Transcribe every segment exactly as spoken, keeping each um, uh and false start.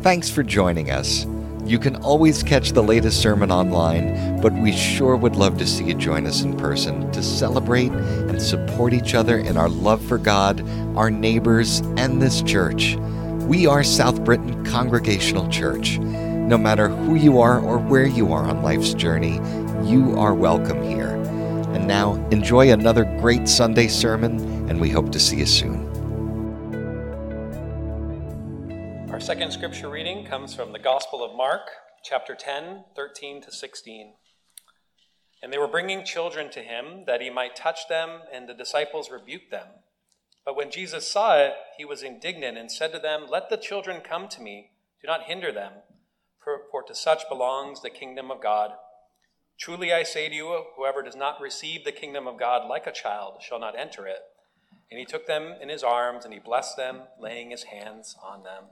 Thanks for joining us. You can always catch the latest sermon online, but we sure would love to see you join us in person to celebrate and support each other in our love for God, our neighbors, and this church. We are South Britain Congregational Church. No matter who you are or where you are on life's journey, you are welcome here. And now, enjoy another great Sunday sermon, and we hope to see you soon. Our second scripture reading comes from the Gospel of Mark, chapter ten, thirteen to sixteen. And they were bringing children to him that he might touch them, and the disciples rebuked them. But when Jesus saw it, he was indignant and said to them, "Let the children come to me, do not hinder them, for, for to such belongs the kingdom of God. Truly I say to you, whoever does not receive the kingdom of God like a child shall not enter it." And he took them in his arms, and he blessed them, laying his hands on them.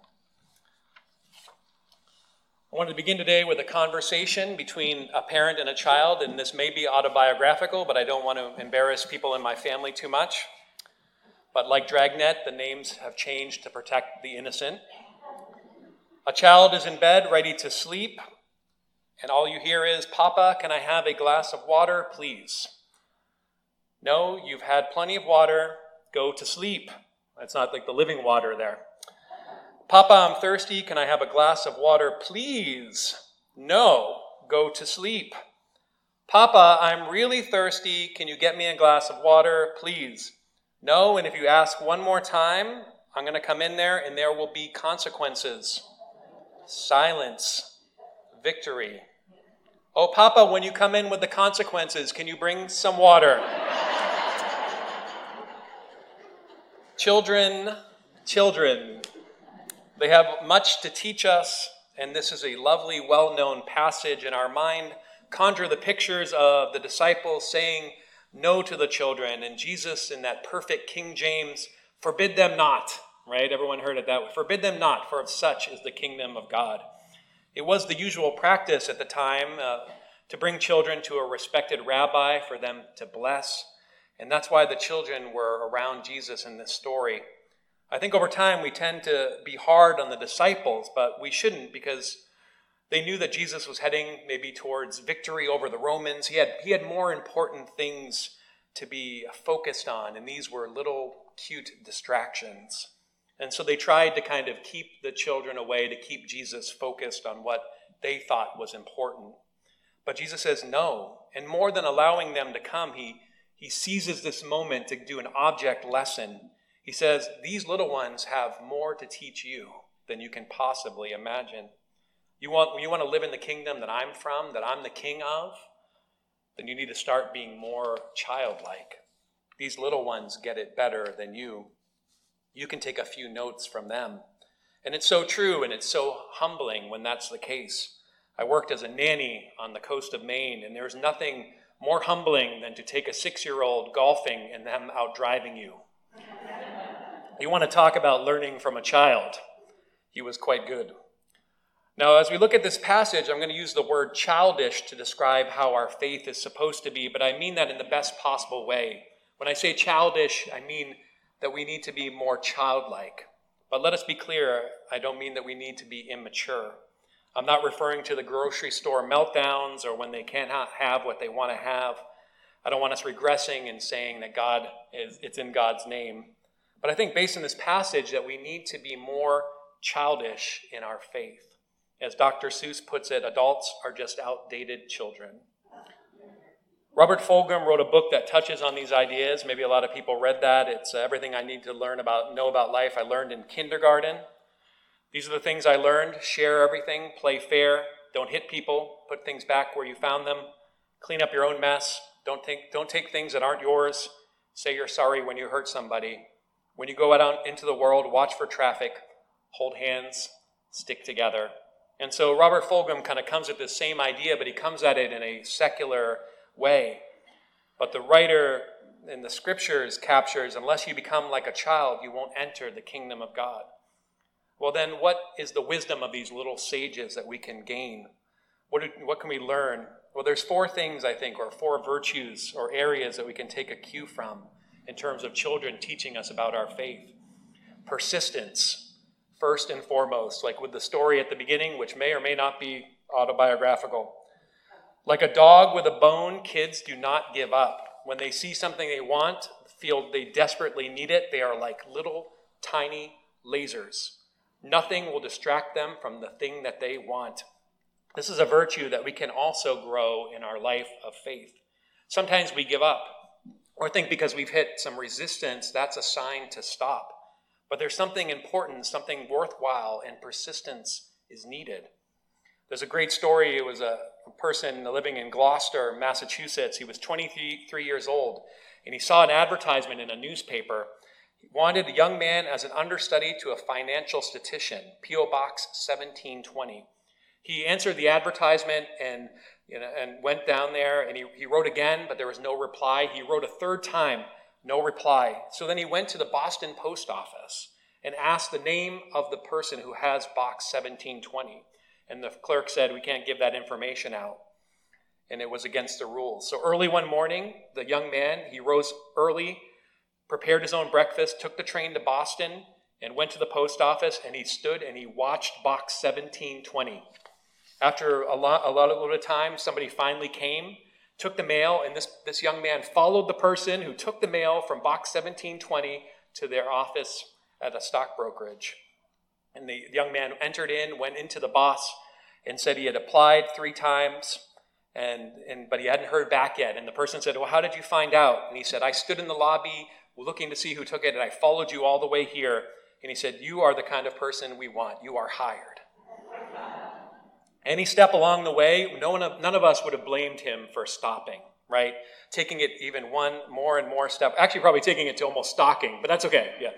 I wanted to begin today with a conversation between a parent and a child, and this may be autobiographical, but I don't want to embarrass people in my family too much. But like Dragnet, the names have changed to protect the innocent. A child is in bed, ready to sleep, and all you hear is, "Papa, can I have a glass of water, please?" "No, you've had plenty of water. Go to sleep." That's not like the living water there. "Papa, I'm thirsty. Can I have a glass of water, please?" "No, go to sleep." "Papa, I'm really thirsty. Can you get me a glass of water, please?" "No, and if you ask one more time, I'm going to come in there and there will be consequences." Silence. Victory. "Oh, Papa, when you come in with the consequences, can you bring some water?" Children, children. They have much to teach us, and this is a lovely, well-known passage in our mind. Conjure the pictures of the disciples saying no to the children, and Jesus in that perfect King James, "Forbid them not," right? Everyone heard it that way. "Forbid them not, for of such is the kingdom of God." It was the usual practice at the time uh, to bring children to a respected rabbi for them to bless, and that's why the children were around Jesus in this story. I think over time we tend to be hard on the disciples, but we shouldn't, because they knew that Jesus was heading maybe towards victory over the Romans. He had, he had more important things to be focused on, and these were little cute distractions. And so they tried to kind of keep the children away, to keep Jesus focused on what they thought was important. But Jesus says no, and more than allowing them to come, he, he seizes this moment to do an object lesson. He says, "These little ones have more to teach you than you can possibly imagine. You want, you want to live in the kingdom that I'm from, that I'm the king of, then you need to start being more childlike. These little ones get it better than you. You can take a few notes from them." And it's so true, and it's so humbling when that's the case. I worked as a nanny on the coast of Maine, and there's nothing more humbling than to take a six-year-old golfing and them out driving you. You want to talk about learning from a child. He was quite good. Now, as we look at this passage, I'm going to use the word childish to describe how our faith is supposed to be, but I mean that in the best possible way. When I say childish, I mean that we need to be more childlike. But let us be clear, I don't mean that we need to be immature. I'm not referring to the grocery store meltdowns or when they can't have what they want to have. I don't want us regressing and saying that God is, it's in God's name. But I think based on this passage that we need to be more childish in our faith. As Doctor Seuss puts it, adults are just outdated children. Robert Fulghum wrote a book that touches on these ideas. Maybe a lot of people read that. It's uh, everything I need to learn about, know about life I learned in kindergarten. These are the things I learned. Share everything, play fair, don't hit people, put things back where you found them, clean up your own mess, don't take, don't take things that aren't yours, say you're sorry when you hurt somebody. When you go out into the world, watch for traffic, hold hands, stick together. And so Robert Fulghum kind of comes at this same idea, but he comes at it in a secular way. But the writer in the scriptures captures, unless you become like a child, you won't enter the kingdom of God. Well, then what is the wisdom of these little sages that we can gain? What, do, what can we learn? Well, there's four things, I think, or four virtues or areas that we can take a cue from in terms of children teaching us about our faith. Persistence. first and foremost, like with the story at the beginning, which may or may not be autobiographical. Like a dog with a bone, kids do not give up. When they see something they want, feel they desperately need it, they are like little tiny lasers. Nothing will distract them from the thing that they want. This is a virtue that we can also grow in our life of faith. Sometimes we give up or think because we've hit some resistance, that's a sign to stop. But there's something important, something worthwhile, and persistence is needed. There's a great story. It was a person living in Gloucester, Massachusetts. He was twenty-three years old, and he saw an advertisement in a newspaper. He wanted a young man as an understudy to a financial statistician, P O Box seventeen twenty. He answered the advertisement and, you know, and went down there, and he, he wrote again, but there was no reply. He wrote a third time, no reply. So then he went to the Boston post office and asked the name of the person who has box seventeen twenty. And the clerk said, we can't give that information out. And it was against the rules. So early one morning, the young man, he rose early, prepared his own breakfast, took the train to Boston, and went to the post office, and he stood and he watched box seventeen twenty. After a lot, a lot, a little time, somebody finally came, took the mail, and this, this young man followed the person who took the mail from box seventeen twenty to their office at a stock brokerage. And the young man entered in, went into the boss, and said he had applied three times, and, and but he hadn't heard back yet. And the person said, well, how did you find out? And he said, I stood in the lobby looking to see who took it, and I followed you all the way here. And he said, you are the kind of person we want. You are hired. Any step along the way, no one, none of us would have blamed him for stopping, right? Taking it even one more and more step. Actually, probably taking it to almost stalking, but that's okay, yeah.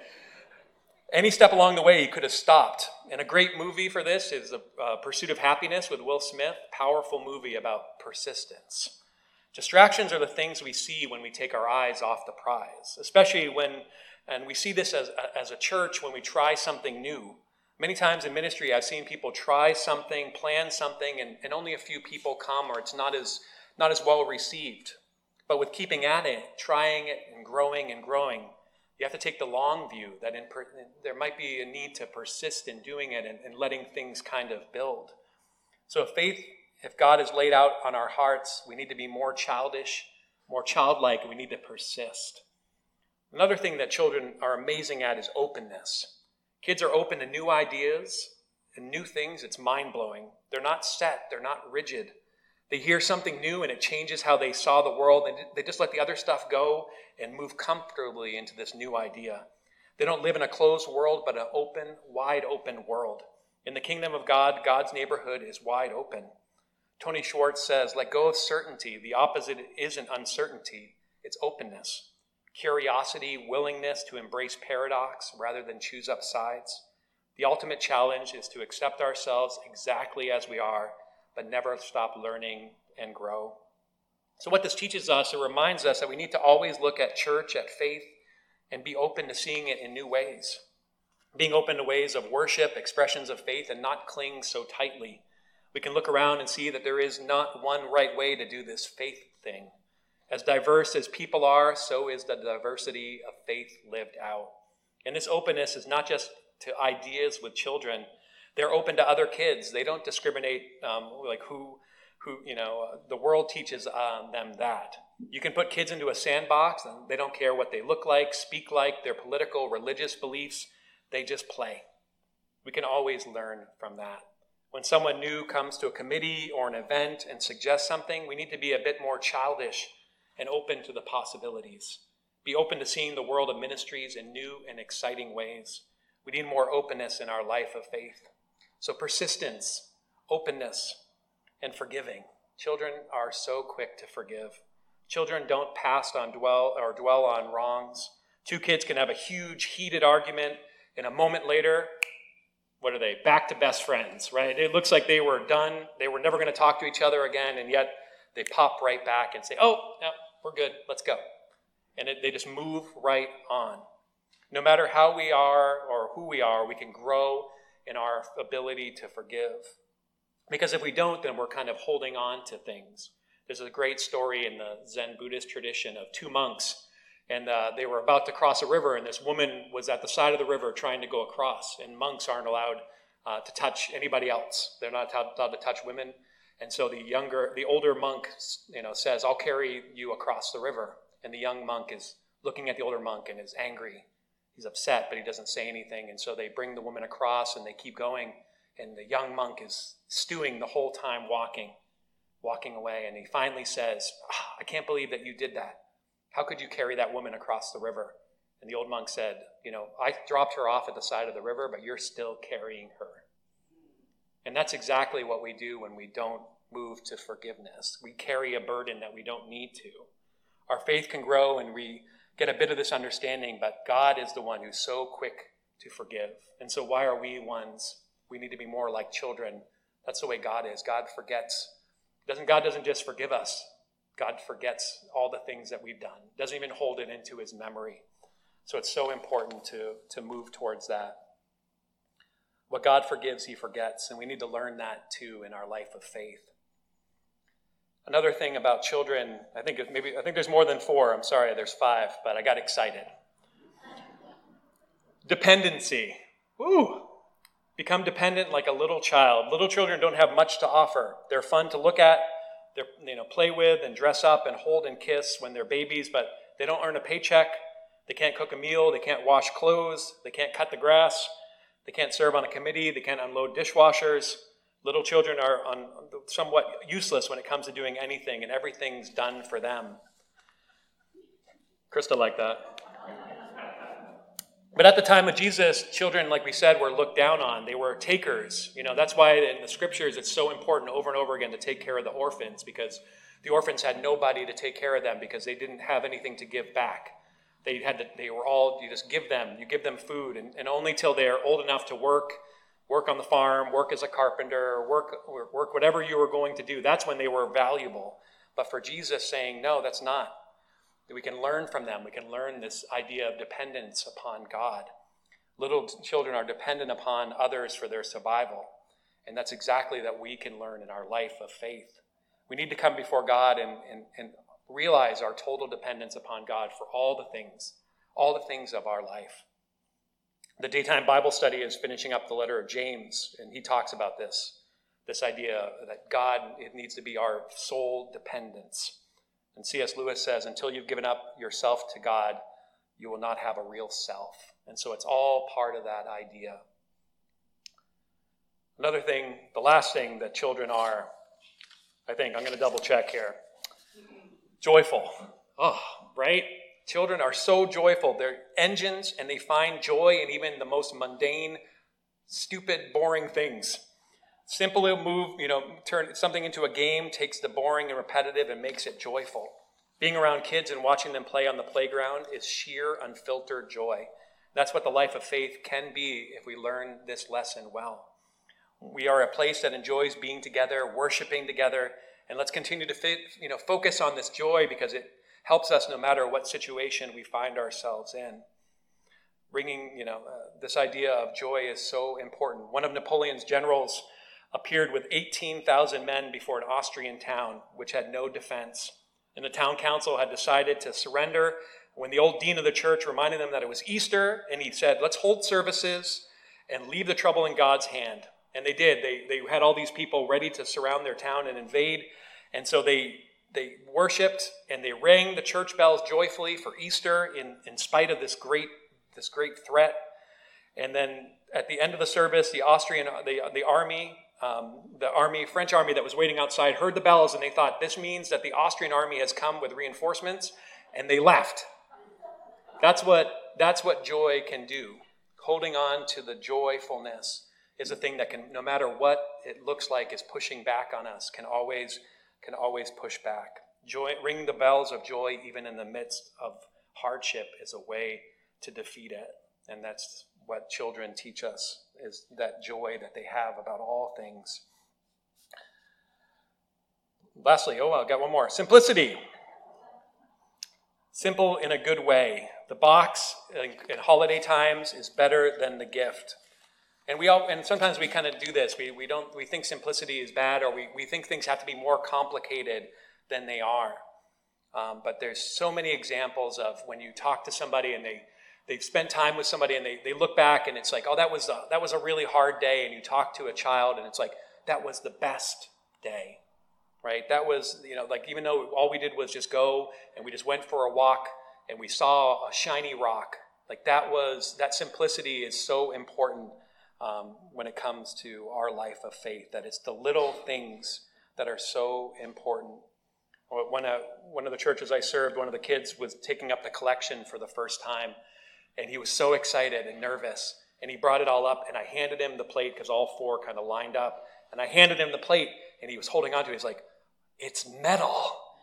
Any step along the way, he could have stopped. And a great movie for this is a, uh, Pursuit of Happiness with Will Smith. Powerful movie about persistence. Distractions are the things we see when we take our eyes off the prize, especially when, and we see this as, as a church when we try something new. Many times in ministry, I've seen people try something, plan something, and, and only a few people come, or it's not as, not as well received. But with keeping at it, trying it, and growing and growing, you have to take the long view that in per, there might be a need to persist in doing it and, and letting things kind of build. So if faith, if God is laid out on our hearts, we need to be more childish, more childlike, and we need to persist. Another thing that children are amazing at is openness. Kids are open to new ideas and new things. It's mind-blowing. They're not set. They're not rigid. They hear something new and it changes how they saw the world, and they just let the other stuff go and move comfortably into this new idea. They don't live in a closed world, but an open, wide open world. In the kingdom of God, God's neighborhood is wide open. Tony Schwartz says, let go of certainty. The opposite isn't uncertainty. It's openness. Curiosity, willingness to embrace paradox rather than choose up sides. The ultimate challenge is to accept ourselves exactly as we are, but never stop learning and grow. So what this teaches us, it reminds us that we need to always look at church, at faith, and be open to seeing it in new ways. Being open to ways of worship, expressions of faith, and not cling so tightly. We can look around and see that there is not one right way to do this faith thing. As diverse as people are, so is the diversity of faith lived out. And this openness is not just to ideas with children. They're open to other kids. They don't discriminate, um, like who, who you know, uh, the world teaches um, them that. You can put kids into a sandbox, and they don't care what they look like, speak like, their political, religious beliefs. They just play. We can always learn from that. When someone new comes to a committee or an event and suggests something, we need to be a bit more childish and open to the possibilities. Be open to seeing the world of ministries in new and exciting ways. We need more openness in our life of faith. So persistence, openness, and forgiving. Children are so quick to forgive. Children don't pass on dwell or dwell on wrongs. Two kids can have a huge, heated argument, and a moment later, what are they? Back to best friends, right? It looks like they were done. They were never going to talk to each other again, and yet they pop right back and say, oh, no, we're good, let's go. And it, they just move right on. No matter how we are or who we are, we can grow in our ability to forgive. Because if we don't, then we're kind of holding on to things. There's a great story in the Zen Buddhist tradition of two monks, And uh, they were about to cross a river, and this woman was at the side of the river trying to go across. And monks aren't allowed uh, to touch anybody else. They're not allowed to touch women. And so the younger, the older monk, you know, says, "I'll carry you across the river." And the young monk is looking at the older monk and is angry. He's upset, but he doesn't say anything. And so they bring the woman across, and they keep going. And the young monk is stewing the whole time, walking, walking away. And he finally says, "I can't believe that you did that. How could you carry that woman across the river?" And the old monk said, "You know, I dropped her off at the side of the river, but you're still carrying her." And that's exactly what we do when we don't move to forgiveness. We carry a burden that we don't need to. Our faith can grow and we get a bit of this understanding, but God is the one who's so quick to forgive. And so why are we ones? We need to be more like children. That's the way God is. God forgets. Doesn't God doesn't just forgive us. God forgets all the things that we've done. Doesn't even hold it into his memory. So it's so important to, to move towards that. What God forgives, he forgets. And we need to learn that too in our life of faith. Another thing about children, I think maybe I think there's more than four. I'm sorry, there's five, but I got excited. Dependency. Woo! Become dependent like a little child. Little children don't have much to offer. They're fun to look at, they're, you know, play with and dress up and hold and kiss when they're babies, but they don't earn a paycheck. They can't cook a meal. They can't wash clothes. They can't cut the grass. They can't serve on a committee. They can't unload dishwashers. Little children are on, somewhat useless when it comes to doing anything, and everything's done for them. Krista liked that. But at the time of Jesus, children, like we said, were looked down on. They were takers. You know, that's why in the scriptures it's so important over and over again to take care of the orphans, because the orphans had nobody to take care of them because they didn't have anything to give back. They had to, they were all, you just give them, you give them food, and, and only till they're old enough to work, work on the farm, work as a carpenter, work, work whatever you were going to do. That's when they were valuable. But for Jesus saying, no, that's not. We can learn from them. We can learn this idea of dependence upon God. Little children are dependent upon others for their survival. And that's exactly that we can learn in our life of faith. We need to come before God and, and, and realize our total dependence upon God for all the things, all the things of our life. The Daytime Bible Study is finishing up the letter of James, and he talks about this, this idea that God, it needs to be our sole dependence. And C S Lewis says, until you've given up yourself to God, you will not have a real self. And so it's all part of that idea. Another thing, the last thing that children are, I think, I'm going to double check here. Joyful. Oh, right? Children are so joyful. They're engines, and they find joy in even the most mundane, stupid, boring things. Simply move, you know, turn something into a game, takes the boring and repetitive and makes it joyful. Being around kids and watching them play on the playground is sheer, unfiltered joy. That's what the life of faith can be if we learn this lesson well. We are a place that enjoys being together, worshiping together, and let's continue to fit, you know, focus on this joy because it helps us no matter what situation we find ourselves in. Bringing, you know, uh, this idea of joy is so important. One of Napoleon's generals appeared with eighteen thousand men before an Austrian town, which had no defense. And the town council had decided to surrender when the old dean of the church reminded them that it was Easter, and he said, let's hold services and leave the trouble in God's hand. And they did. They, they had all these people ready to surround their town and invade. And so they They worshipped and they rang the church bells joyfully for Easter in, in spite of this great this great threat. And then at the end of the service, the Austrian the the army, um, the army French army that was waiting outside heard the bells, and they thought this means that the Austrian army has come with reinforcements, and they left. That's what that's what joy can do. Holding on to the joyfulness is a thing that can, no matter what it looks like is pushing back on us, can always can always push back. Joy, ring the bells of joy even in the midst of hardship is a way to defeat it. And that's what children teach us, is that joy that they have about all things. Lastly, oh, I got one more. Simplicity. Simple in a good way. The box in, in holiday times is better than the gift. And we all, and sometimes we kind of do this. We we don't we think simplicity is bad, or we, we think things have to be more complicated than they are. Um, but there's so many examples of when you talk to somebody and they, they've spent time with somebody and they, they look back and it's like, oh, that was, a, that was a really hard day. And you talk to a child and it's like, that was the best day, right? That was, you know, like even though all we did was just go and we just went for a walk and we saw a shiny rock, like that was, that simplicity is so important um, when it comes to our life of faith, that it's the little things that are so important. When a, one of the churches I served, one of the kids was taking up the collection for the first time, and he was so excited and nervous, and he brought it all up, and I handed him the plate because all four kind of lined up, and I handed him the plate, and he was holding on to it. He's like, it's metal.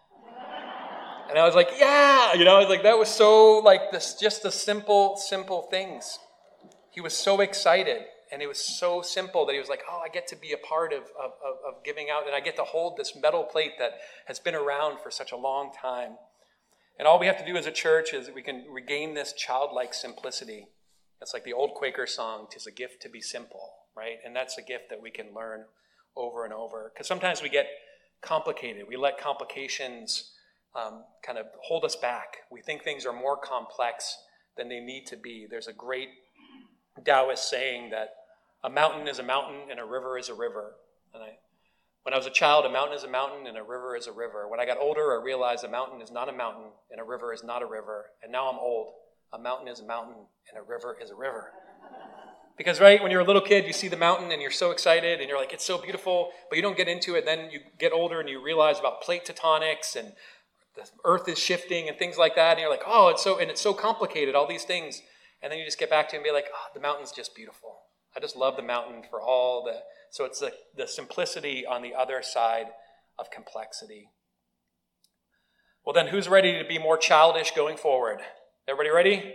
And I was like, yeah, you know, I was like, that was so like this, just the simple, simple things. He was so excited, and it was so simple that he was like, oh, I get to be a part of, of, of giving out, and I get to hold this metal plate that has been around for such a long time. And all we have to do as a church is we can regain this childlike simplicity. It's like the old Quaker song, "'Tis a gift to be simple," right? And that's a gift that we can learn over and over. Because sometimes we get complicated. We let complications um, kind of hold us back. We think things are more complex than they need to be. There's a great Taoist saying that a mountain is a mountain and a river is a river. And I, when I was a child, a mountain is a mountain and a river is a river. When I got older, I realized a mountain is not a mountain and a river is not a river. And now I'm old. A mountain is a mountain and a river is a river. Because, right, when you're a little kid, you see the mountain and you're so excited and you're like, it's so beautiful, but you don't get into it. Then you get older and you realize about plate tectonics and the earth is shifting and things like that. And you're like, oh, it's so, and it's so complicated, all these things. And then you just get back to it and be like, oh, the mountain's just beautiful. I just love the mountain for all the, so it's the, the simplicity on the other side of complexity. Well, then who's ready to be more childish going forward? Everybody ready?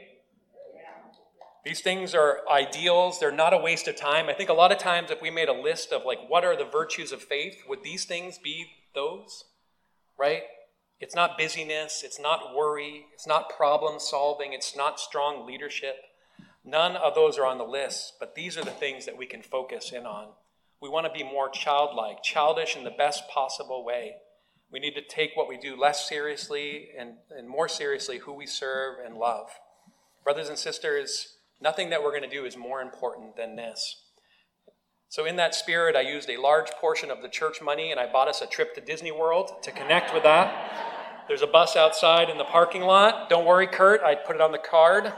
These things are ideals. They're not a waste of time. I think a lot of times if we made a list of like, what are the virtues of faith? Would these things be those? Right? It's not busyness. It's not worry. It's not problem solving. It's not strong leadership. None of those are on the list, but these are the things that we can focus in on. We want to be more childlike, childish in the best possible way. We need to take what we do less seriously and, and more seriously who we serve and love. Brothers and sisters, nothing that we're going to do is more important than this. So in that spirit, I used a large portion of the church money and I bought us a trip to Disney World to connect with that. There's a bus outside in the parking lot. Don't worry, Kurt, I put it on the card.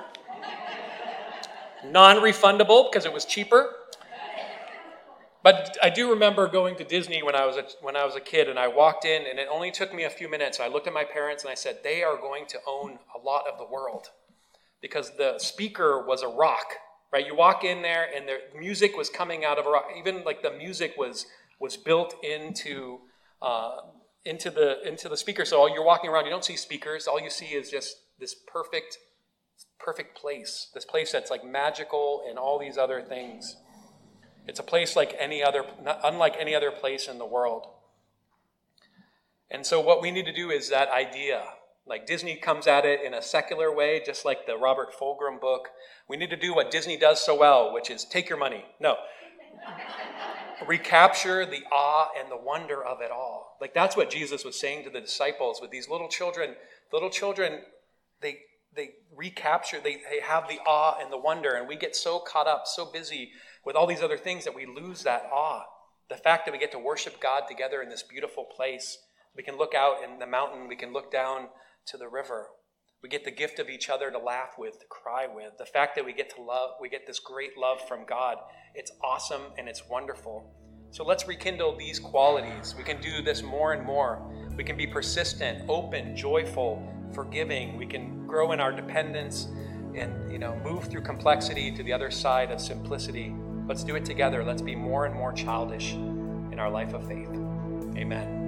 Non-refundable because it was cheaper. But I do remember going to Disney when I was a, when I was a kid, and I walked in, and it only took me a few minutes. I looked at my parents, and I said, they are going to own a lot of the world. Because the speaker was a rock, right? You walk in there, and the music was coming out of a rock. Even like the music was was built into uh, into the into the speaker. So you're walking around, you don't see speakers. All you see is just this perfect perfect place, this place that's like magical and all these other things. It's a place like any other, unlike any other place in the world. And so what we need to do is that idea, like Disney comes at it in a secular way, just like the Robert Fulghum book. We need to do what Disney does so well, which is take your money. No. Recapture the awe and the wonder of it all. Like that's what Jesus was saying to the disciples with these little children. Little children, they They recapture, they, they have the awe and the wonder, and we get so caught up, so busy with all these other things that we lose that awe. The fact that we get to worship God together in this beautiful place. We can look out in the mountain, we can look down to the river. We get the gift of each other to laugh with, to cry with. The fact that we get to love, we get this great love from God. It's awesome and it's wonderful. So let's rekindle these qualities. We can do this more and more. We can be persistent, open, joyful, forgiving. We can grow in our dependence and, you know, move through complexity to the other side of simplicity. Let's do it together. Let's be more and more childish in our life of faith. Amen.